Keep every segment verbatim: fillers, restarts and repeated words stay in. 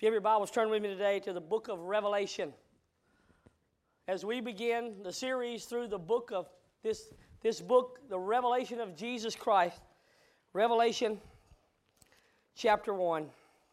If you have your Bibles, turn with me today to the book of Revelation. As we begin the series through the book of this, this book, the revelation of Jesus Christ, Revelation chapter one.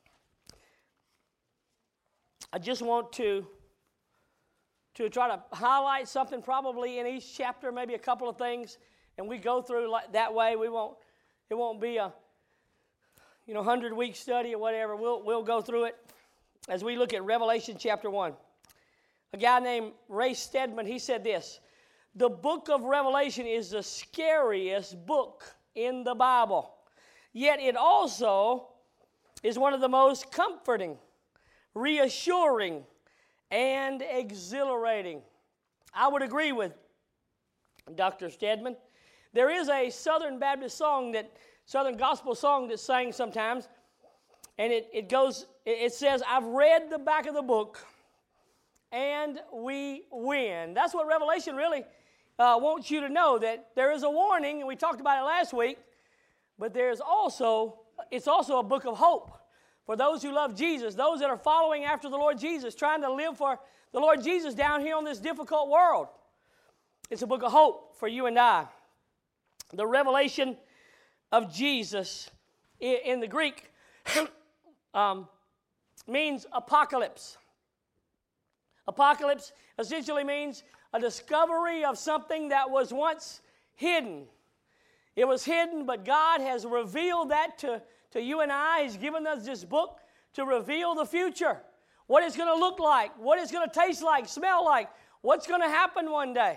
I just want to, to try to highlight something probably in each chapter, maybe a couple of things, and we go through like that way. We won't, it won't be a you know hundred-week study or whatever. We'll, we'll go through it as we look at Revelation chapter one. A guy named Ray Stedman, he said this: the book of Revelation is the scariest book in the Bible, yet it also is one of the most comforting, reassuring, and exhilarating. I would agree with Doctor Stedman. There is a Southern Baptist song, that Southern gospel song that's sang sometimes, and it, it goes, it says, "I've read the back of the book, and we win." That's what Revelation really uh, wants you to know, that there is a warning, and we talked about it last week, but there's also, it's also a book of hope for those who love Jesus, those that are following after the Lord Jesus, trying to live for the Lord Jesus down here on this difficult world. It's a book of hope for you and I. The revelation of Jesus in the Greek um, means apocalypse. Apocalypse essentially means a discovery of something that was once hidden. It was hidden, but God has revealed that to, to you and I. He's given us this book to reveal the future. What it's going to look like, what it's going to taste like, smell like, what's going to happen one day.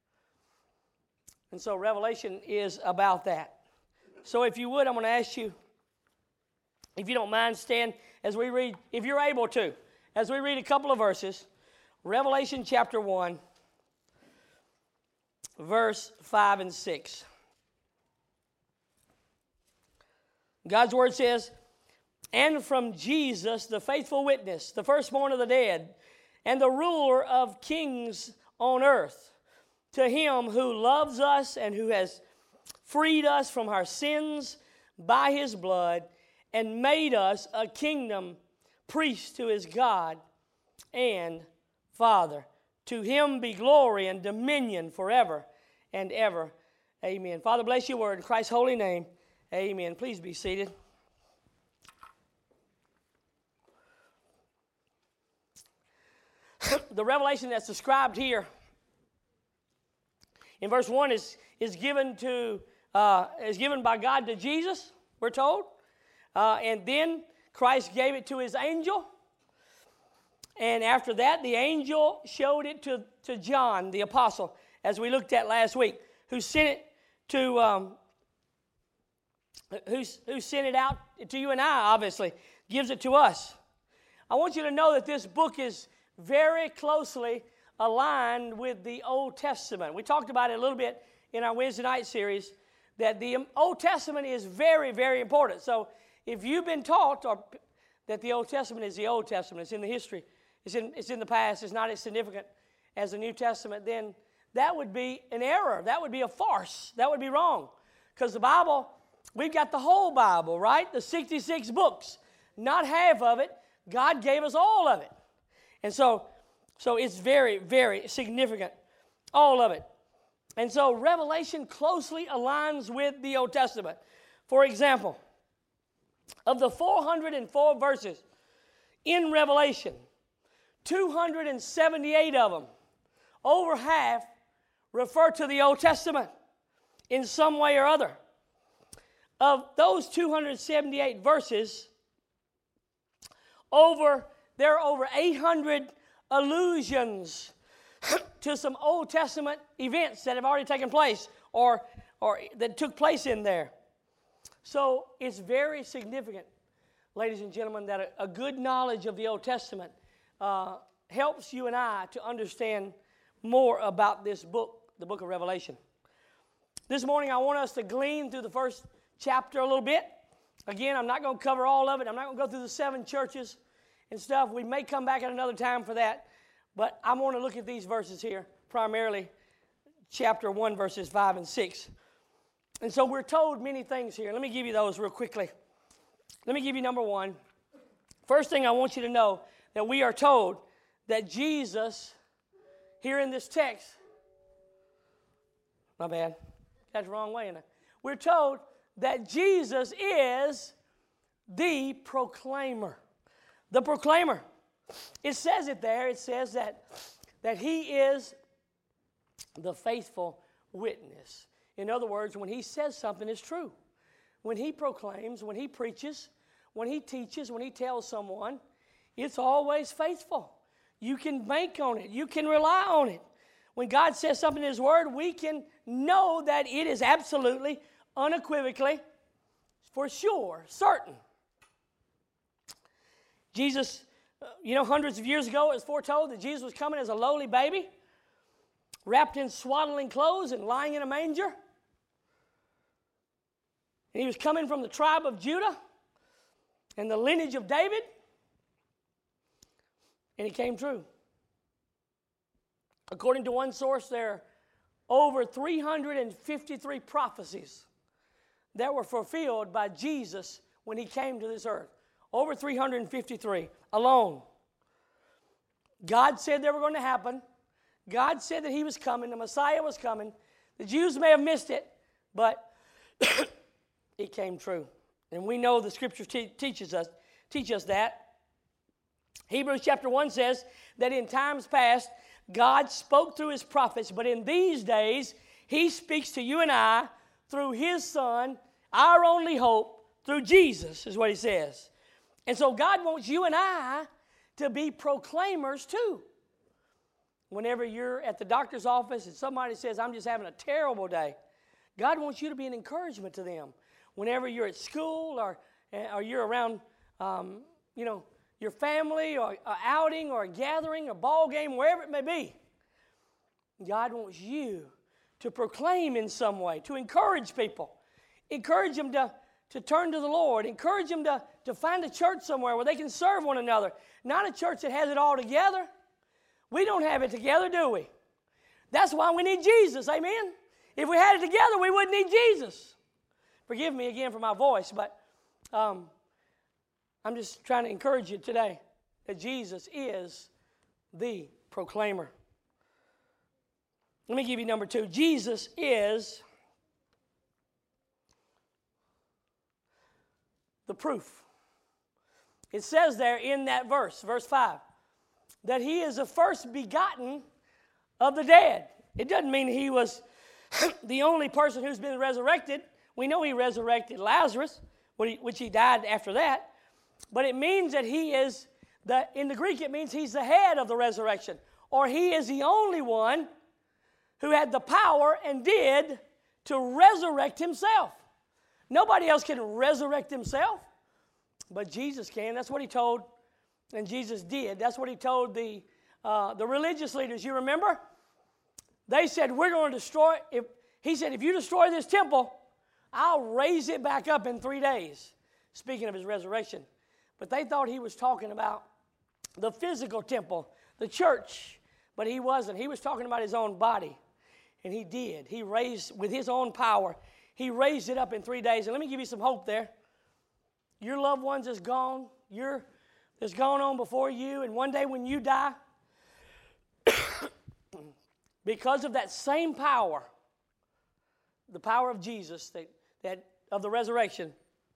And so Revelation is about that. So if you would, I'm going to ask you, if you don't mind, stand as we read, if you're able to, as we read a couple of verses. Revelation chapter one, verse five and six. God's word says, "And from Jesus, the faithful witness, the firstborn of the dead, and the ruler of kings on earth, to him who loves us and who has freed us from our sins by his blood, and made us a kingdom, priests to his God and Father. To him be glory and dominion forever and ever. Amen." Father, bless your word in Christ's holy name. Amen. Please be seated. The revelation that's described here in verse one is, is given to uh, is given by God to Jesus, we're told. Uh, and then Christ gave it to his angel. And after that, the angel showed it to, to John, the apostle, as we looked at last week, who sent it to um, who, who sent it out to you and I, obviously, gives it to us. I want you to know that this book is very closely aligned with the Old Testament. We talked about it a little bit in our Wednesday night series, that the Old Testament is very, very important. So if you've been taught or that the Old Testament is the Old Testament, it's in the history, it's in, it's in the past, it's not as significant as the New Testament, then that would be an error. That would be a farce. That would be wrong. Because the Bible, we've got the whole Bible, right? The sixty-six books, not half of it. God gave us all of it. And so, so it's very, very significant, all of it. And so Revelation closely aligns with the Old Testament. For example, of the four hundred four verses in Revelation, two hundred seventy-eight of them, over half, refer to the Old Testament in some way or other. Of those two hundred seventy-eight verses, over there are over eight hundred allusions to some Old Testament events that have already taken place or, or that took place in there. So it's very significant, ladies and gentlemen, that a, a good knowledge of the Old Testament uh, helps you and I to understand more about this book, the book of Revelation. This morning I want us to glean through the first chapter a little bit. Again, I'm not going to cover all of it. I'm not going to go through the seven churches and stuff. We may come back at another time for that. But I want to look at these verses here, primarily chapter one, verses five and six. And so we're told many things here. Let me give you those real quickly. Let me give you number one. First thing I want you to know, that we are told that Jesus, here in this text, my bad, that's the wrong way. Isn't it? We're told that Jesus is the proclaimer. The proclaimer. It says it there. It says that, that he is the faithful witness. In other words, when he says something, it's true. When he proclaims, when he preaches, when he teaches, when he tells someone, it's always faithful. You can bank on it. You can rely on it. When God says something in his word, we can know that it is absolutely, unequivocally, for sure, certain. Jesus, you know, hundreds of years ago, it was foretold that Jesus was coming as a lowly baby, wrapped in swaddling clothes and lying in a manger. And he was coming from the tribe of Judah and the lineage of David. And it came true. According to one source, there are over three hundred fifty-three prophecies that were fulfilled by Jesus when he came to this earth. Over three hundred fifty-three alone. God said they were going to happen. God said that he was coming. The Messiah was coming. The Jews may have missed it, but it came true. And we know the Scripture te- teaches us, teach us that. Hebrews chapter one says that in times past, God spoke through his prophets, but in these days, he speaks to you and I through his Son, our only hope, through Jesus, is what he says. And so God wants you and I to be proclaimers too. Whenever you're at the doctor's office and somebody says, I'm just having a terrible day, God wants you to be an encouragement to them. Whenever you're at school or, or you're around, um, you know, your family or an outing or a gathering, a ball game, wherever it may be, God wants you to proclaim in some way, to encourage people. Encourage them to, to turn to the Lord. Encourage them to, to find a church somewhere where they can serve one another. Not a church that has it all together. We don't have it together, do we? That's why we need Jesus, amen? If we had it together, we wouldn't need Jesus. Forgive me again for my voice, but um, I'm just trying to encourage you today that Jesus is the proclaimer. Let me give you number two. Jesus is the proof. It says there in that verse, verse five, that he is the first begotten of the dead. It doesn't mean he was the only person who's been resurrected. We know he resurrected Lazarus, which he died after that. But it means that he is, the, in the Greek it means he's the head of the resurrection. Or he is the only one who had the power and did to resurrect himself. Nobody else can resurrect himself, but Jesus can. That's what he told, and Jesus did. That's what he told the, uh, the religious leaders. You remember? They said, we're going to destroy, if, he said, if you destroy this temple, I'll raise it back up in three days. Speaking of his resurrection. But they thought he was talking about the physical temple, the church. But he wasn't. He was talking about his own body. And he did. He raised, with his own power, he raised it up in three days. And let me give you some hope there. Your loved ones is gone. Your, that's gone on before you. And one day when you die, because of that same power, the power of Jesus, that, that of the resurrection,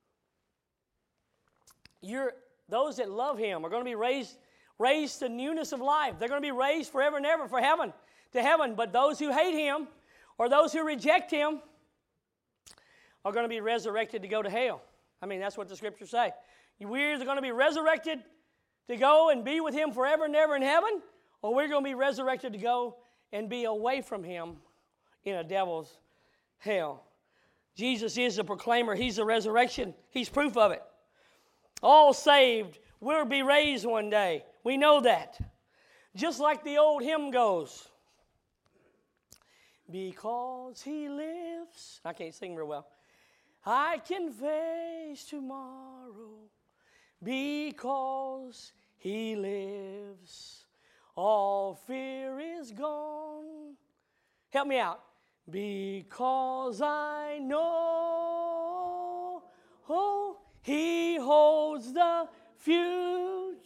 you're, those that love him are going to be raised, raised to newness of life. They're going to be raised forever and ever for heaven, to heaven. But those who hate him or those who reject him are going to be resurrected to go to hell. I mean, that's what the scriptures say. We're either going to be resurrected to go and be with him forever and ever in heaven, or we're going to be resurrected to go and be away from him in a devil's hell. Jesus is the proclaimer. He's the resurrection. He's proof of it. All saved will be raised one day. We know that. Just like the old hymn goes. Because he lives. I can't sing real well. I can face tomorrow. Because he lives. All fear is gone. Help me out. Because I know, oh, he holds the future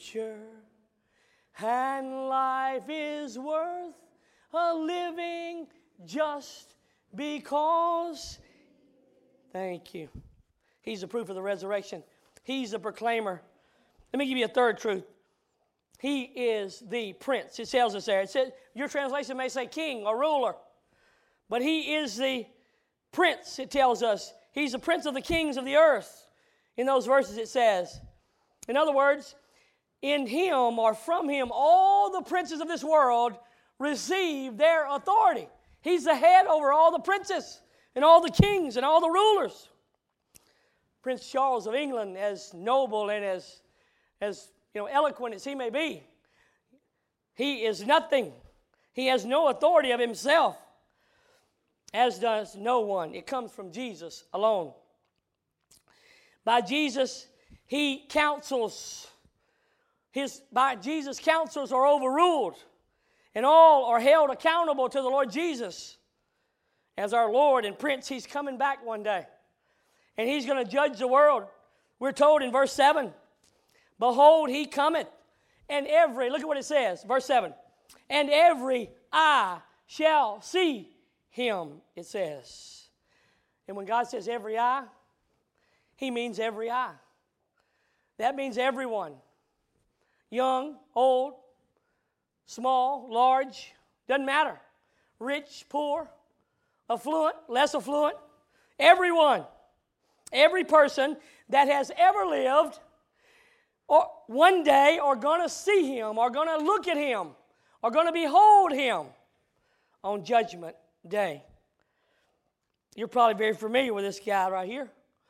future. And life is worth a living just because. Thank you. He's the proof of the resurrection. He's the proclaimer. Let me give you a third truth. He is the prince. It tells us there. It says, your translation may say king or ruler. But he is the prince, it tells us. He's the prince of the kings of the earth. In those verses it says. In other words, in him or from him, all the princes of this world receive their authority. He's the head over all the princes and all the kings and all the rulers. Prince Charles of England, as noble and as, as you know, eloquent as he may be, he is nothing. He has no authority of himself, as does no one. It comes from Jesus alone. By Jesus, he counsels. His, by Jesus, counsels are overruled, and all are held accountable to the Lord Jesus. As our Lord and Prince, he's coming back one day. And he's going to judge the world. We're told in verse seven, behold, he cometh, and every, look at what it says, verse seven, and every eye shall see him, it says. And when God says every eye, he means every eye. That means everyone. Young, old, small, large, doesn't matter. Rich, poor, affluent, less affluent, everyone. Every person that has ever lived or one day are going to see him, are going to look at him, are going to behold him on Judgment Day. You're probably very familiar with this guy right here.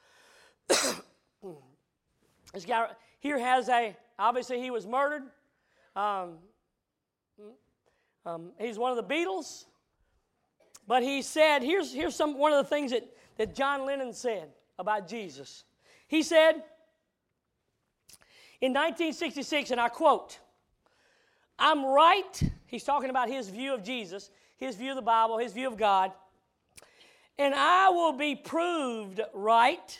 This guy here has a, obviously he was murdered. Um, um, he's one of the Beatles. But he said, here's, here's some one of the things that, that John Lennon said about Jesus. He said, in nineteen sixty-six, and I quote, I'm right, he's talking about his view of Jesus, his view of the Bible, his view of God, and I will be proved right.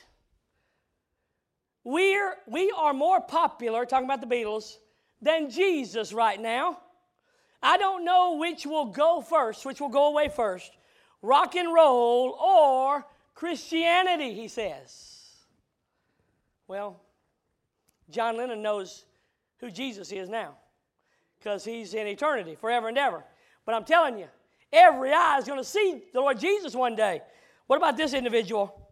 We're, we are more popular, talking about the Beatles, than Jesus right now. I don't know which will go first, which will go away first, rock and roll or Christianity, he says. Well, John Lennon knows who Jesus is now because he's in eternity, forever and ever. But I'm telling you, every eye is going to see the Lord Jesus one day. What about this individual?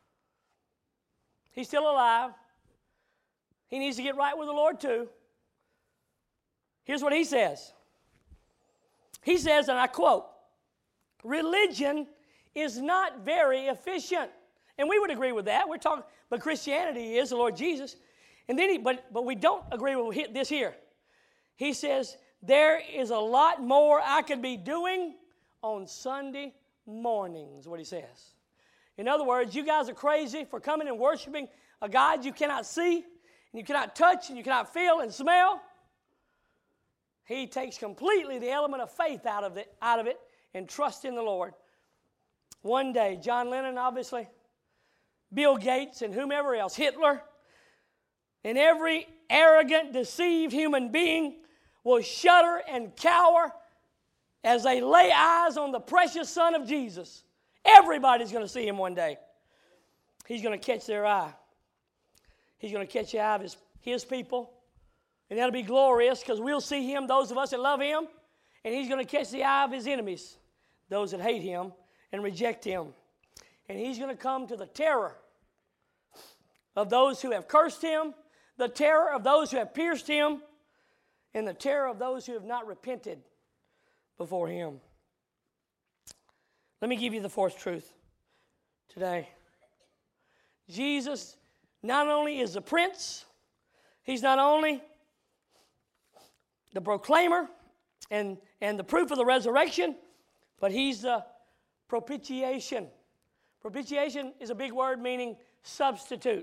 He's still alive. He needs to get right with the Lord too. Here's what he says. He says, and I quote, religion is not very efficient. And we would agree with that. We're talking, but Christianity is the Lord Jesus. And then he, but, but we don't agree with this here. He says, there is a lot more I could be doing on Sunday mornings, what he says. In other words, you guys are crazy for coming and worshiping a God you cannot see, and you cannot touch, and you cannot feel and smell. He takes completely the element of faith out of it, out of it and trust in the Lord. One day, John Lennon, obviously, Bill Gates, and whomever else, Hitler, and every arrogant, deceived human being will shudder and cower as they lay eyes on the precious Son of Jesus. Everybody's going to see him one day. He's going to catch their eye. He's going to catch the eye of his, his people. And that'll be glorious because we'll see him, those of us that love him. And he's going to catch the eye of his enemies, those that hate him and reject him. And he's going to come to the terror of those who have cursed him, the terror of those who have pierced him, and the terror of those who have not repented before him. Let me give you the fourth truth today. Jesus not only is the prince, he's not only the proclaimer and, and the proof of the resurrection, but he's the propitiation. Propitiation is a big word meaning substitute.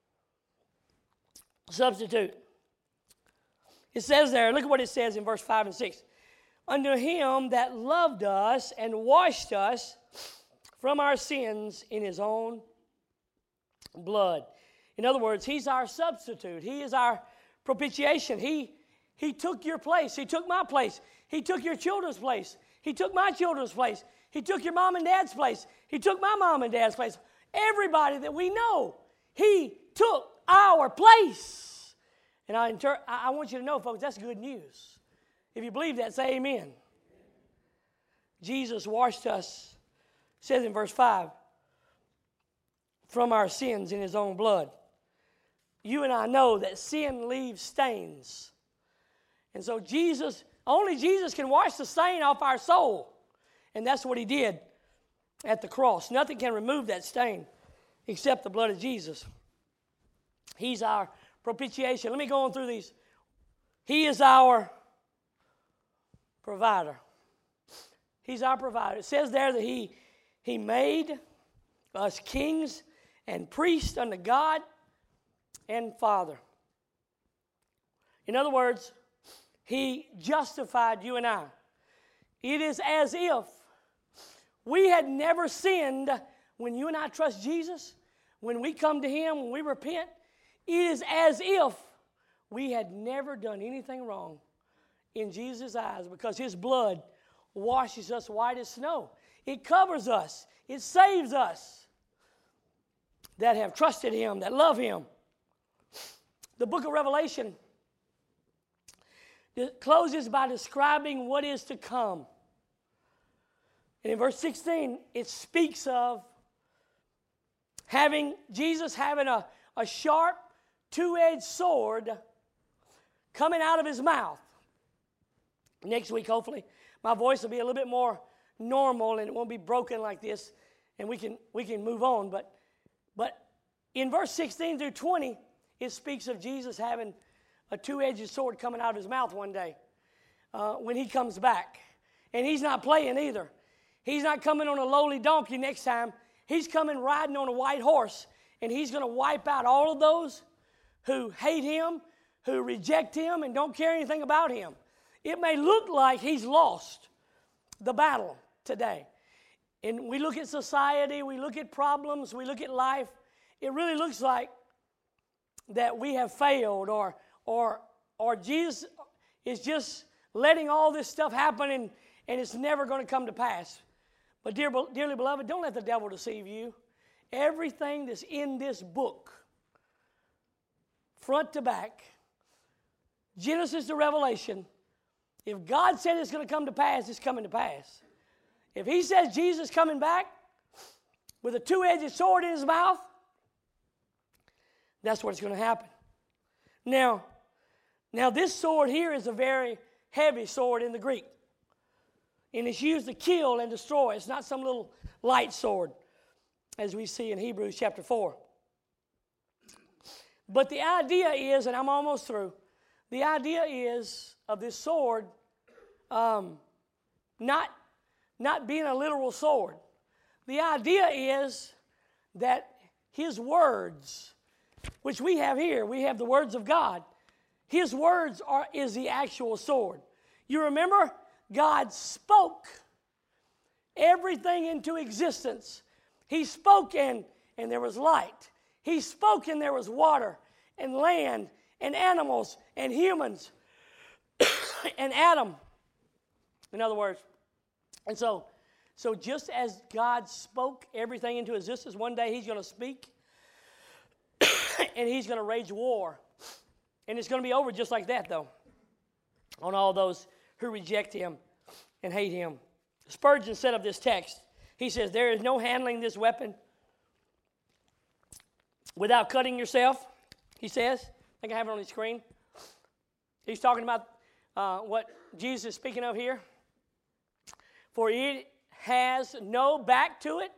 Substitute. It says there, look at what it says in verse five and six. Unto him that loved us and washed us from our sins in his own blood. In other words, he's our substitute. He is our propitiation. He, he took your place. He took my place. He took your children's place. He took my children's place. He took your mom and dad's place. He took my mom and dad's place. Everybody that we know, He took our place. And I, inter- I want you to know, folks, that's good news. If you believe that, say amen. Jesus washed us, it says in verse five, from our sins in His own blood. You and I know that sin leaves stains. And so Jesus, only Jesus can wash the stain off our soul. And that's what He did at the cross. Nothing can remove that stain except the blood of Jesus. He's our propitiation. Let me go on through these. He is our provider. He's our provider. It says there that He, he made us kings and priests unto God and Father. In other words, He justified you and I. It is as if we had never sinned. When you and I trust Jesus, when we come to Him, when we repent, it is as if we had never done anything wrong in Jesus' eyes, because His blood washes us white as snow. It covers us. It saves us that have trusted Him, that love Him. The book of Revelation closes by describing what is to come. And in verse sixteen, it speaks of having Jesus having a, a sharp, two-edged sword coming out of His mouth. Next week, hopefully, my voice will be a little bit more normal and it won't be broken like this, and we can we can move on. But but in verse sixteen through twenty, it speaks of Jesus having a two-edged sword coming out of His mouth one day uh, when He comes back. And He's not playing either. He's not coming on a lowly donkey next time. He's coming riding on a white horse, and He's going to wipe out all of those who hate Him, who reject Him, and don't care anything about Him. It may look like He's lost the battle today. And we look at society, we look at problems, we look at life. It really looks like that we have failed, or or or Jesus is just letting all this stuff happen, and, and it's never going to come to pass. But dear, dearly beloved, don't let the devil deceive you. Everything that's in this book, front to back, Genesis to Revelation, if God said it's going to come to pass, it's coming to pass. If He says Jesus is coming back with a two-edged sword in His mouth, that's what's going to happen. Now, now this sword here is a very heavy sword in the Greek. And it's used to kill and destroy. It's not some little light sword, as we see in Hebrews chapter four. But the idea is, and I'm almost through, the idea is of this sword um, not, not being a literal sword. The idea is that His words, which we have here, we have the words of God. His words are is the actual sword. You remember, God spoke everything into existence. He spoke and, and there was light. He spoke and there was water and land and animals and humans and Adam, in other words. And so, so just as God spoke everything into existence, one day He's going to speak and He's going to wage war. And it's going to be over just like that, though, on all those who reject Him and hate Him. Spurgeon said of this text, he says, there is no handling this weapon without cutting yourself, he says. I think I have it on the screen. He's talking about uh, what Jesus is speaking of here. For it has no back to it.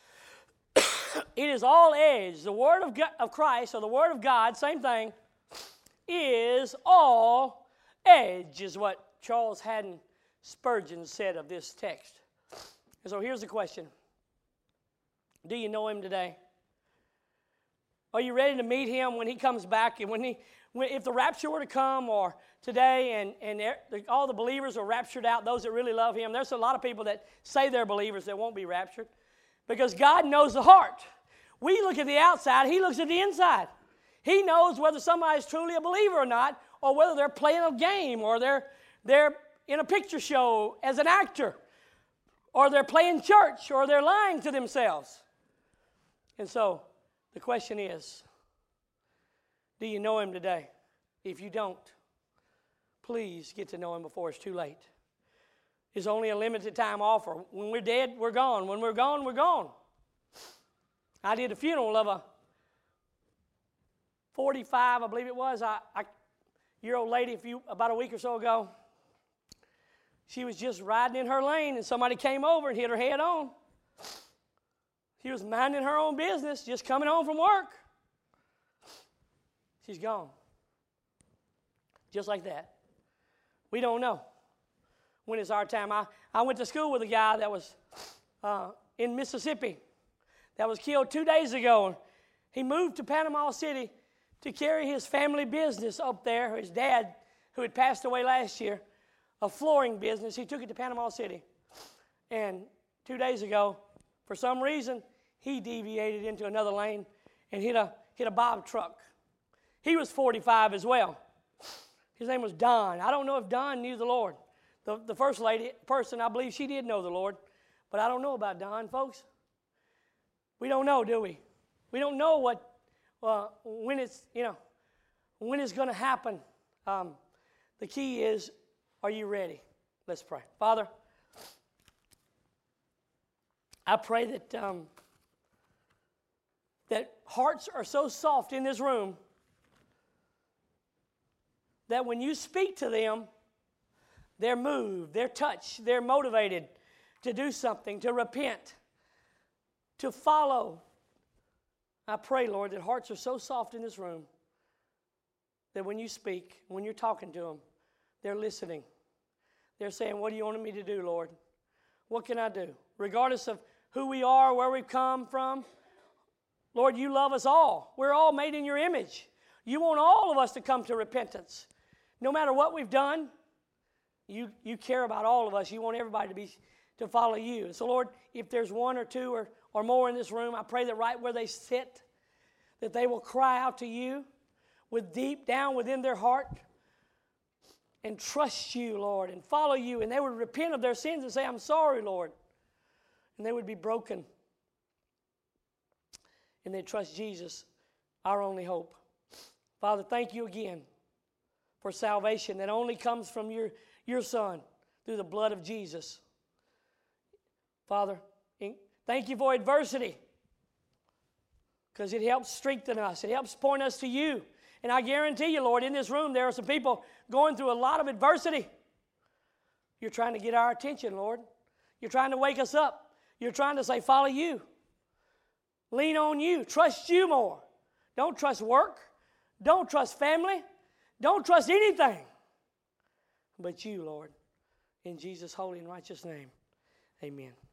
It is all edged. The word of, God, of Christ, or the word of God, same thing, is all edge, is what Charles Haddon Spurgeon said of this text. And so here's the question. Do you know Him today? Are you ready to meet Him when He comes back? And when He, when, if the rapture were to come, or today, and, and all the believers are raptured out, those that really love Him, there's a lot of people that say they're believers that won't be raptured, because God knows the heart. We look at the outside, He looks at the inside. He knows whether somebody's truly a believer or not, or whether they're playing a game, or they're, they're in a picture show as an actor, or they're playing church, or they're lying to themselves. And so the question is, do you know him today? If you don't, please get to know him before it's too late. It's only a limited time offer. When we're dead, we're gone. When we're gone, we're gone. I did a funeral of a forty-five, I believe it was, I, I, year old lady a few, about a week or so ago. She was just riding in her lane, and somebody came over and hit her head on. She was minding her own business, just coming home from work. She's gone. Just like that. We don't know when it's our time. I, I went to school with a guy that was uh, in Mississippi that was killed two days ago. He moved to Panama City to carry his family business up there. His dad, who had passed away last year, a flooring business, he took it to Panama City. And two days ago, for some reason, he deviated into another lane and hit a, hit a Bob truck. He was forty-five as well. His name was Don. I don't know if Don knew the Lord. The, the first lady, person, I believe she did know the Lord. But I don't know about Don, folks. We don't know, do we? We don't know what, uh, when it's, you know, when it's going to happen. Um, the key is, are you ready? Let's pray. Father, I pray that um, that hearts are so soft in this room that when you speak to them, they're moved, they're touched, they're motivated to do something, to repent, to follow. I pray, Lord, that hearts are so soft in this room that when you speak, when you're talking to them, they're listening. They're saying, what do you want me to do, Lord? What can I do? Regardless of who we are, where we've come from, Lord, you love us all. We're all made in your image. You want all of us to come to repentance. No matter what we've done, you, you care about all of us. You want everybody to be to follow you. So, Lord, if there's one or two or, or more in this room, I pray that right where they sit, that they will cry out to you with deep down within their heart and trust you, Lord, and follow you. And they would repent of their sins and say, I'm sorry, Lord. And they would be broken. And they trust Jesus, our only hope. Father, thank you again for salvation that only comes from your, your Son through the blood of Jesus. Father, thank you for adversity because it helps strengthen us. It helps point us to you. And I guarantee you, Lord, in this room there are some people going through a lot of adversity. You're trying to get our attention, Lord. You're trying to wake us up. You're trying to say, follow you. Lean on you. Trust you more. Don't trust work. Don't trust family. Don't trust anything but you, Lord. In Jesus' holy and righteous name, amen.